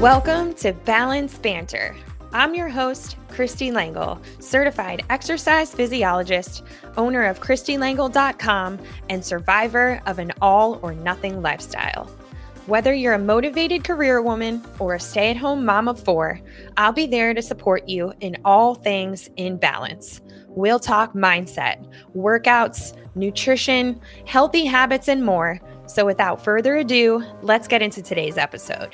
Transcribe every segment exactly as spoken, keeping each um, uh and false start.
Welcome to Balance Banter. I'm your host, Christy Langle, certified exercise physiologist, owner of Christy Langle dot com, and survivor of an all or nothing lifestyle. Whether you're a motivated career woman or a stay-at-home mom of four, I'll be there to support you in all things in balance. We'll talk mindset, workouts, nutrition, healthy habits, and more. So without further ado, let's get into today's episode.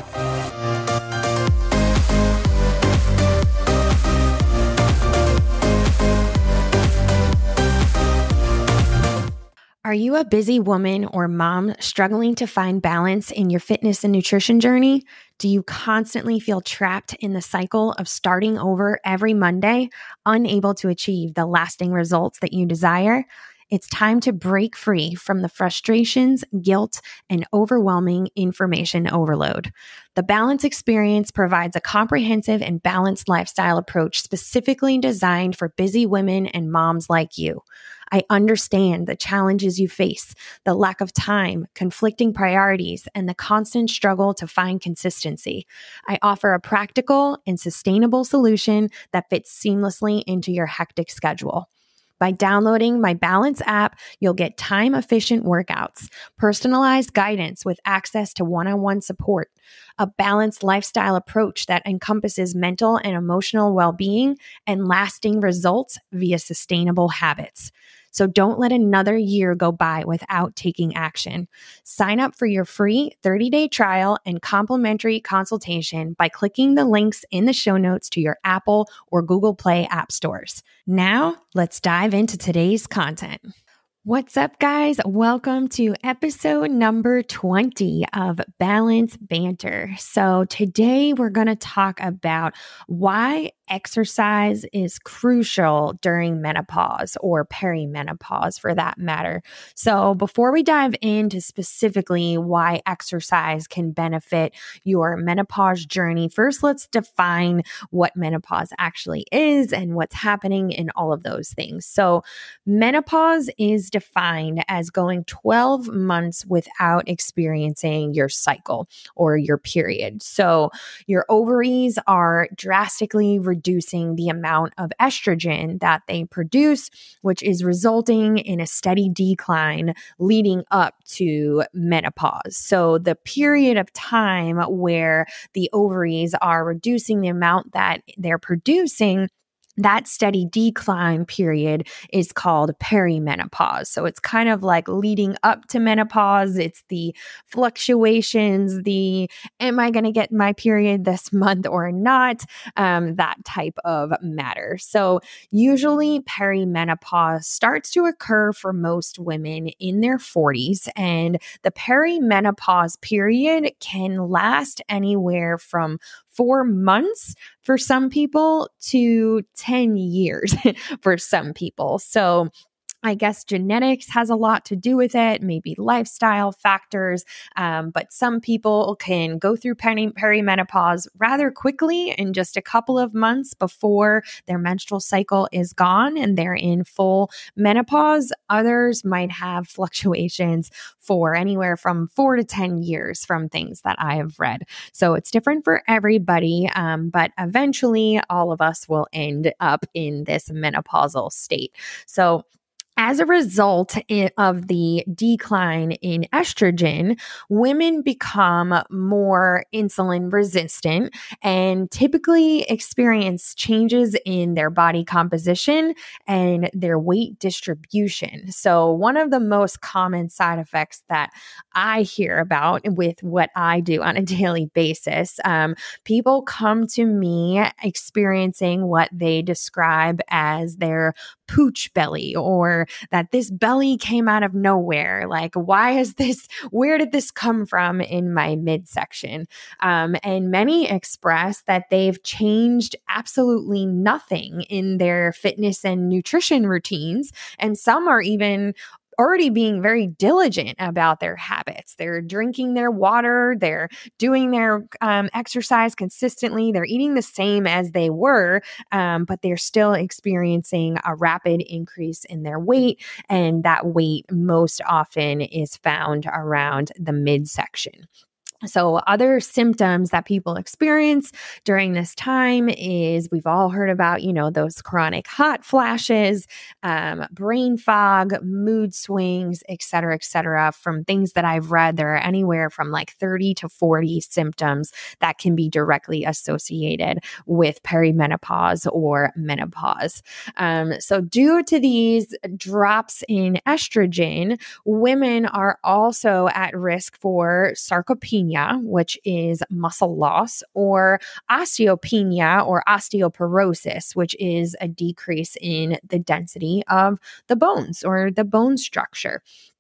Are you a busy woman or mom struggling to find balance in your fitness and nutrition journey? Do you constantly feel trapped in the cycle of starting over every Monday, unable to achieve the lasting results that you desire? It's time to break free from the frustrations, guilt, and overwhelming information overload. The Balance Experience provides a comprehensive and balanced lifestyle approach specifically designed for busy women and moms like you. I understand the challenges you face, the lack of time, conflicting priorities, and the constant struggle to find consistency. I offer a practical and sustainable solution that fits seamlessly into your hectic schedule. By downloading my Balance app, you'll get time-efficient workouts, personalized guidance with access to one-on-one support, a balanced lifestyle approach that encompasses mental and emotional well-being, and lasting results via sustainable habits. So don't let another year go by without taking action. Sign up for your free thirty-day trial and complimentary consultation by clicking the links in the show notes to your Apple or Google Play app stores. Now, let's dive into today's content. What's up, guys? Welcome to episode number twenty of Balance Banter. So today we're going to talk about why exercise is crucial during menopause or perimenopause for that matter. So before we dive into specifically why exercise can benefit your menopause journey, first let's define what menopause actually is and what's happening in all of those things. So menopause is defined as going twelve months without experiencing your cycle or your period. So your ovaries are drastically reducing the amount of estrogen that they produce, which is resulting in a steady decline leading up to menopause. So the period of time where the ovaries are reducing the amount that they're producing, that steady decline period is called perimenopause. So it's kind of like leading up to menopause. It's the fluctuations, the am I going to get my period this month or not? Um, that type of matter. So usually perimenopause starts to occur for most women in their forties, and the perimenopause period can last anywhere from four months for some people to ten years for some people. So I guess genetics has a lot to do with it, maybe lifestyle factors, um, but some people can go through peri- perimenopause rather quickly in just a couple of months before their menstrual cycle is gone and they're in full menopause. Others might have fluctuations for anywhere from four to ten years from things that I have read. So it's different for everybody, um, but eventually all of us will end up in this menopausal state. So as a result of the decline in estrogen, women become more insulin resistant and typically experience changes in their body composition and their weight distribution. So one of the most common side effects that I hear about with what I do on a daily basis, um, people come to me experiencing what they describe as their pooch belly, or that this belly came out of nowhere. Like, why is this, where did this come from in my midsection? Um, and many express that they've changed absolutely nothing in their fitness and nutrition routines. And some are even already being very diligent about their habits. They're drinking their water, they're doing their um, exercise consistently, they're eating the same as they were, um, but they're still experiencing a rapid increase in their weight. And that weight most often is found around the midsection. So other symptoms that people experience during this time is we've all heard about, you know, those chronic hot flashes, um, brain fog, mood swings, et cetera, et cetera. From things that I've read, there are anywhere from like thirty to forty symptoms that can be directly associated with perimenopause or menopause. Um, so due to these drops in estrogen, women are also at risk for sarcopenia, which is muscle loss, or osteopenia or osteoporosis, which is a decrease in the density of the bones or the bone structure.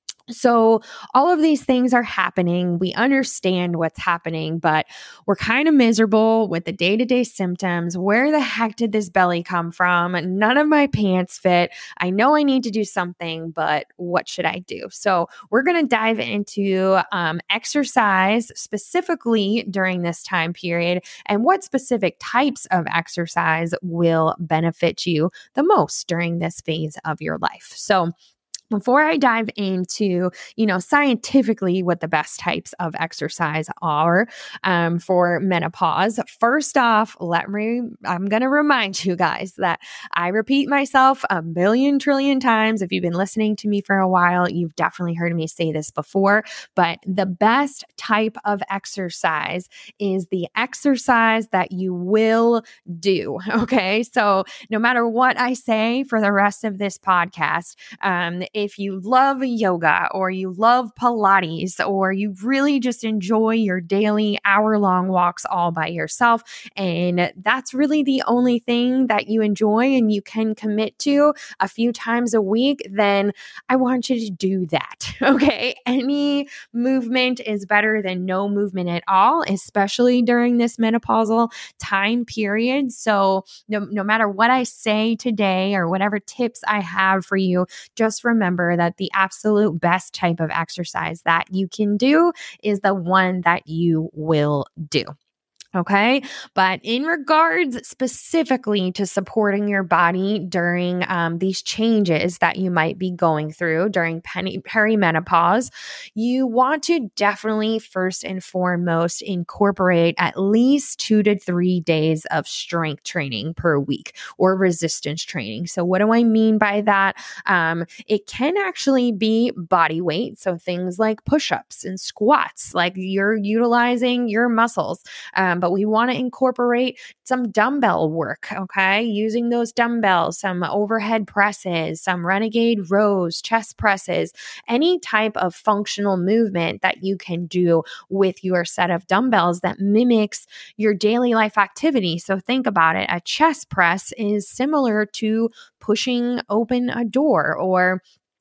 So all of these things are happening. We understand what's happening, but we're kind of miserable with the day-to-day symptoms. Where the heck did this belly come from? None of my pants fit. I know I need to do something, but what should I do? So we're going to dive into um, exercise specifically during this time period and what specific types of exercise will benefit you the most during this phase of your life. So before I dive into, you know, scientifically what the best types of exercise are um, for menopause, first off, let me, I'm going to remind you guys that I repeat myself a million trillion times. If you've been listening to me for a while, you've definitely heard me say this before, but the best type of exercise is the exercise that you will do. Okay. So no matter what I say for the rest of this podcast, um, if you love yoga or you love Pilates or you really just enjoy your daily hour-long walks all by yourself, and that's really the only thing that you enjoy and you can commit to a few times a week, then I want you to do that. Okay. Any movement is better than no movement at all, especially during this menopausal time period. So no, no matter what I say today or whatever tips I have for you, just remember that the absolute best type of exercise that you can do is the one that you will do. Okay. But in regards specifically to supporting your body during um, these changes that you might be going through during peri- perimenopause, you want to definitely first and foremost incorporate at least two to three days of strength training per week or resistance training. So what do I mean by that? Um, it can actually be body weight. So things like push-ups and squats, like you're utilizing your muscles. Um, but we want to incorporate some dumbbell work, okay? Using those dumbbells, some overhead presses, some renegade rows, chest presses, any type of functional movement that you can do with your set of dumbbells that mimics your daily life activity. So think about it. A chest press is similar to pushing open a door, or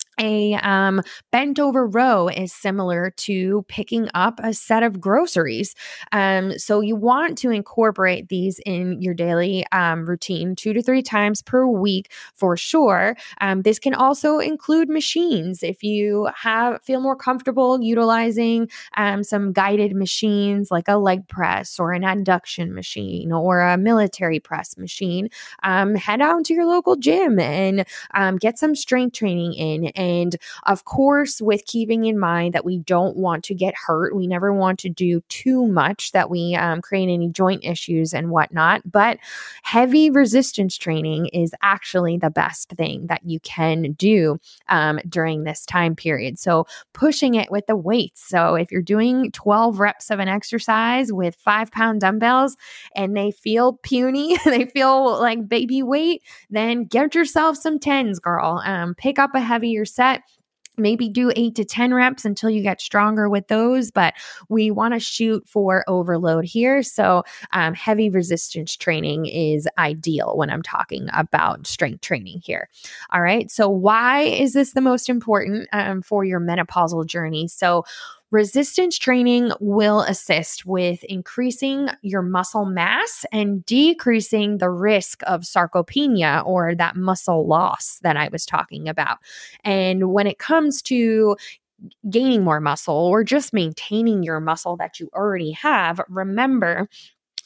a um, bent over row is similar to picking up a set of groceries. Um, so you want to incorporate these in your daily um, routine two to three times per week for sure. Um, this can also include machines. If you have feel more comfortable utilizing um, some guided machines like a leg press or an adduction machine or a military press machine, um, head out to your local gym and um, get some strength training in. And of course, with keeping in mind that we don't want to get hurt, we never want to do too much that we um, create any joint issues and whatnot. But heavy resistance training is actually the best thing that you can do um, during this time period. So pushing it with the weights. So if you're doing twelve reps of an exercise with five pound dumbbells and they feel puny, they feel like baby weight, then get yourself some tens, girl. Um, pick up a heavier set. Maybe do eight to ten reps until you get stronger with those, but we want to shoot for overload here. So um, heavy resistance training is ideal when I'm talking about strength training here. All right. So why is this the most important um, for your menopausal journey? So resistance training will assist with increasing your muscle mass and decreasing the risk of sarcopenia, or that muscle loss that I was talking about. And when it comes to gaining more muscle or just maintaining your muscle that you already have, remember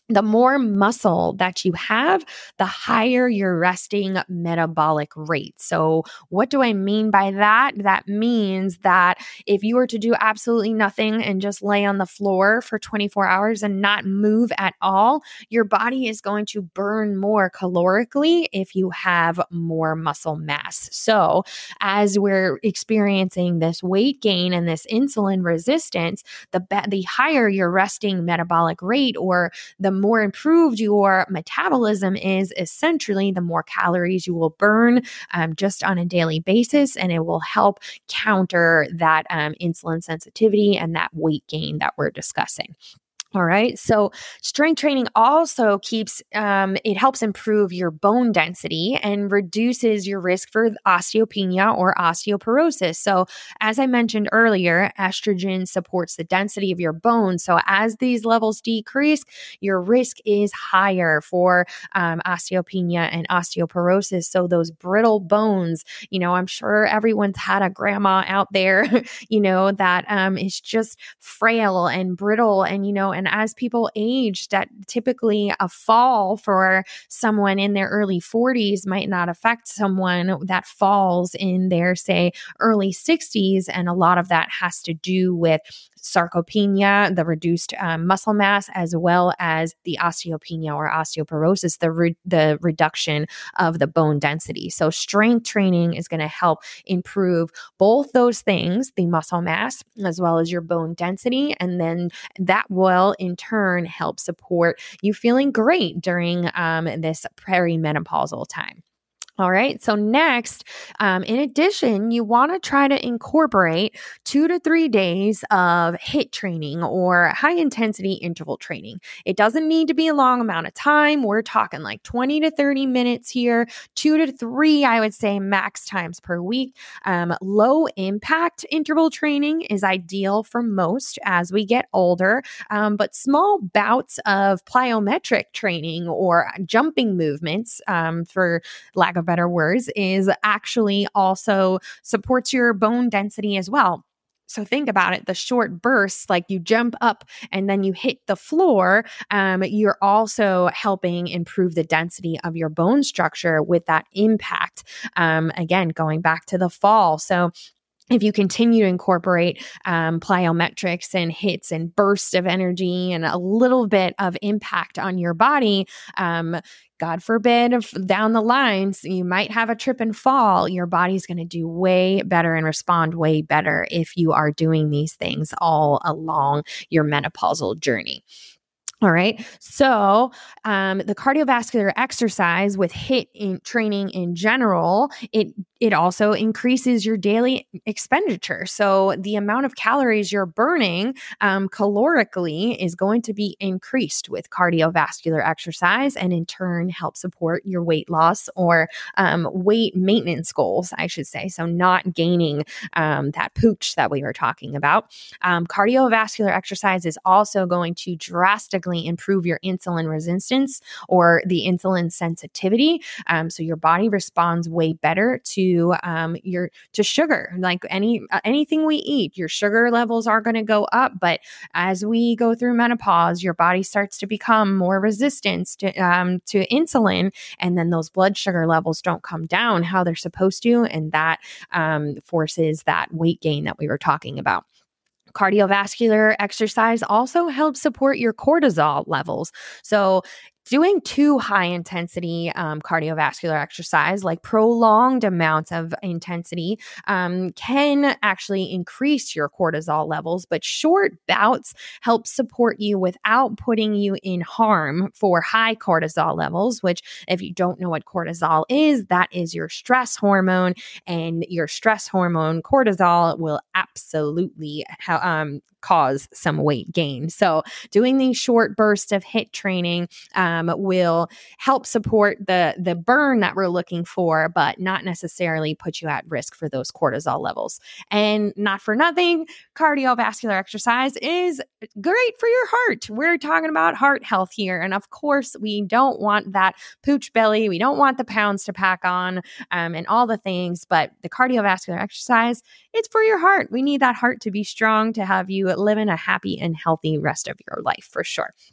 The more muscle that you have, the higher your resting metabolic rate. So, what do I mean by that? That means that if you were to do absolutely nothing and just lay on the floor for twenty-four hours and not move at all, your body is going to burn more calorically if you have more muscle mass. So, as we're experiencing this weight gain and this insulin resistance, the be- the higher your resting metabolic rate, or the more improved your metabolism is, essentially, the more calories you will burn um, just on a daily basis, and it will help counter that um, insulin sensitivity and that weight gain that we're discussing. All right. So strength training also keeps, um, it helps improve your bone density and reduces your risk for osteopenia or osteoporosis. So as I mentioned earlier, estrogen supports the density of your bones. So as these levels decrease, your risk is higher for um, osteopenia and osteoporosis. So those brittle bones, you know, I'm sure everyone's had a grandma out there, you know, that um, is just frail and brittle, and, you know, and as people age, that typically a fall for someone in their early forties might not affect someone that falls in their, say, early sixties. And a lot of that has to do with sarcopenia, the reduced um, muscle mass, as well as the osteopenia or osteoporosis, the, re- the reduction of the bone density. So strength training is going to help improve both those things, the muscle mass, as well as your bone density. And then that will in turn help support you feeling great during um, this perimenopausal time. All right. So next, um, in addition, you want to try to incorporate two to three days of HIIT training or high intensity interval training. It doesn't need to be a long amount of time. We're talking like twenty to thirty minutes here, two to three, I would say, max times per week. Um, low impact interval training is ideal for most as we get older, um, but small bouts of plyometric training or jumping movements, um, for lack of better words, is actually also supports your bone density as well. So think about it, the short bursts, like you jump up and then you hit the floor, um, you're also helping improve the density of your bone structure with that impact. Um, again, going back to the fall. So if you continue to incorporate um, plyometrics and hits and bursts of energy and a little bit of impact on your body, um, God forbid, if down the lines, you might have a trip and fall. Your body's going to do way better and respond way better if you are doing these things all along your menopausal journey. All right. So um, the cardiovascular exercise with HIIT in training in general, it it also increases your daily expenditure. So the amount of calories you're burning um, calorically is going to be increased with cardiovascular exercise, and in turn help support your weight loss or um, weight maintenance goals, I should say. So not gaining um, that pooch that we were talking about. Um, cardiovascular exercise is also going to drastically improve your insulin resistance or the insulin sensitivity. Um, so your body responds way better to um, your to sugar. Like any uh, anything we eat, your sugar levels are going to go up. But as we go through menopause, your body starts to become more resistant to um, to insulin, and then those blood sugar levels don't come down how they're supposed to, and that um, forces that weight gain that we were talking about. Cardiovascular exercise also helps support your cortisol levels. So doing too high intensity um, cardiovascular exercise, like prolonged amounts of intensity, um, can actually increase your cortisol levels, but short bouts help support you without putting you in harm for high cortisol levels, which, if you don't know what cortisol is, that is your stress hormone, and your stress hormone cortisol will absolutely ha- um, cause some weight gain. So doing these short bursts of HIIT training um, will help support the, the burn that we're looking for, but not necessarily put you at risk for those cortisol levels. And not for nothing, cardiovascular exercise is great for your heart. We're talking about heart health here. And of course, we don't want that pooch belly. We don't want the pounds to pack on um, and all the things, but the cardiovascular exercise, it's for your heart. We need that heart to be strong to have you living a happy and healthy rest of your life for sure.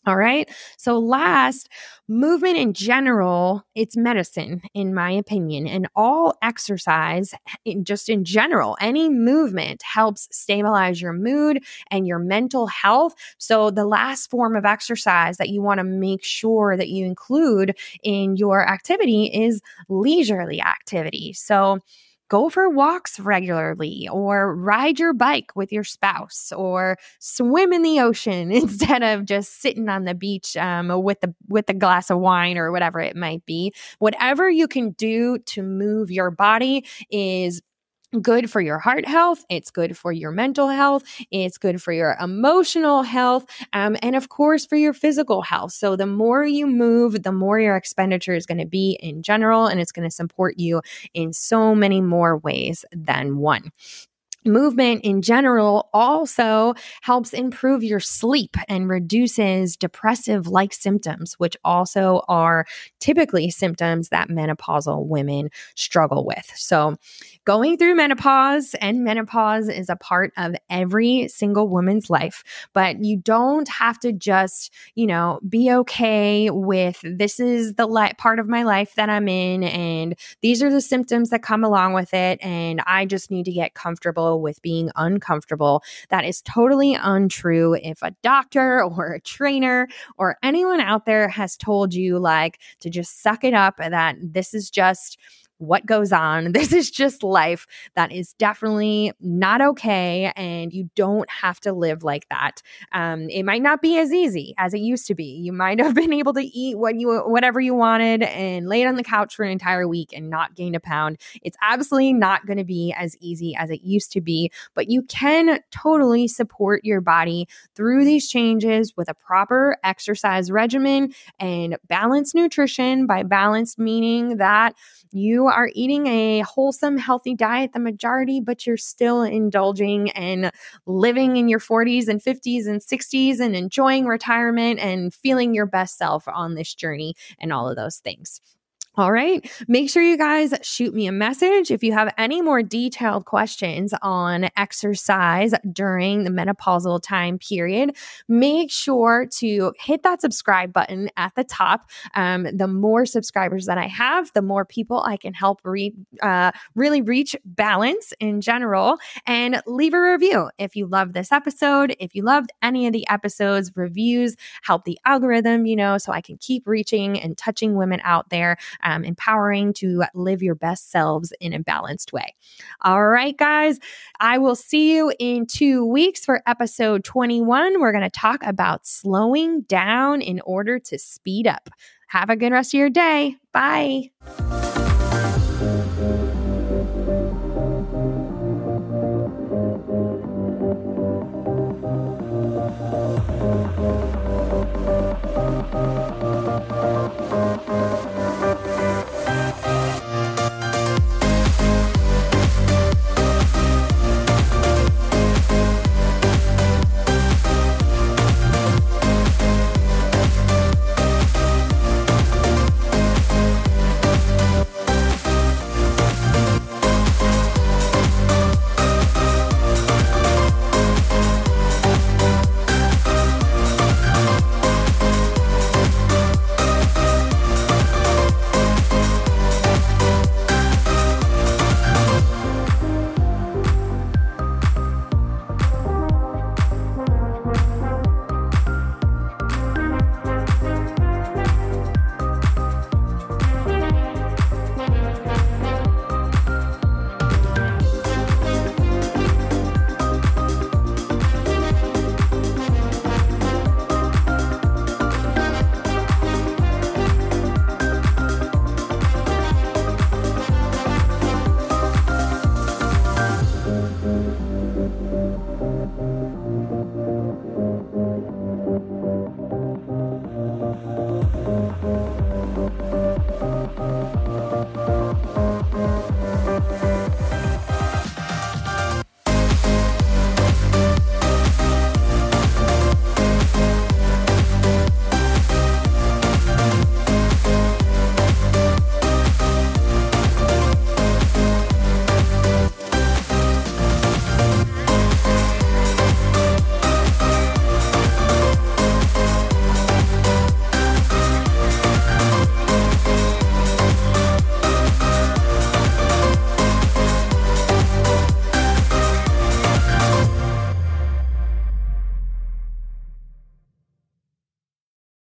All right. So last, movement in general, it's medicine, in my opinion. And all exercise, in, just in general, any movement helps stabilize your mood and your mental health. So the last form of exercise that you want to make sure that you include in your activity is leisurely activity. So go for walks regularly, or ride your bike with your spouse, or swim in the ocean instead of just sitting on the beach um, with the with a glass of wine or whatever it might be. Whatever you can do to move your body is good for your heart health. It's good for your mental health. It's good for your emotional health. Um, and of course, for your physical health. So the more you move, the more your expenditure is going to be in general, and it's going to support you in so many more ways than one. Movement in general also helps improve your sleep and reduces depressive-like symptoms, which also are typically symptoms that menopausal women struggle with. So going through menopause, and menopause is a part of every single woman's life, but you don't have to just, you know, be okay with this is the li- part of my life that I'm in, and these are the symptoms that come along with it, and I just need to get comfortable with being uncomfortable. That is totally untrue. If a doctor or a trainer or anyone out there has told you like to just suck it up, that this is just what goes on, this is just life, that is definitely not okay, and you don't have to live like that. Um, it might not be as easy as it used to be. You might have been able to eat what you whatever you wanted and lay on the couch for an entire week and not gain a pound. It's absolutely not going to be as easy as it used to be, but you can totally support your body through these changes with a proper exercise regimen and balanced nutrition. By balanced meaning that you are eating a wholesome, healthy diet, the majority, but you're still indulging and living in your forties and fifties and sixties and enjoying retirement and feeling your best self on this journey and all of those things. All right. Make sure you guys shoot me a message if you have any more detailed questions on exercise during the menopausal time period. Make sure to hit that subscribe button at the top. Um, the more subscribers that I have, the more people I can help re- uh, really reach balance in general. And leave a review if you love this episode. If you loved any of the episodes, reviews help the algorithm, you know, so I can keep reaching and touching women out there. Um, empowering to live your best selves in a balanced way. All right, guys, I will see you in two weeks for episode twenty-one. We're going to talk about slowing down in order to speed up. Have a good rest of your day. Bye.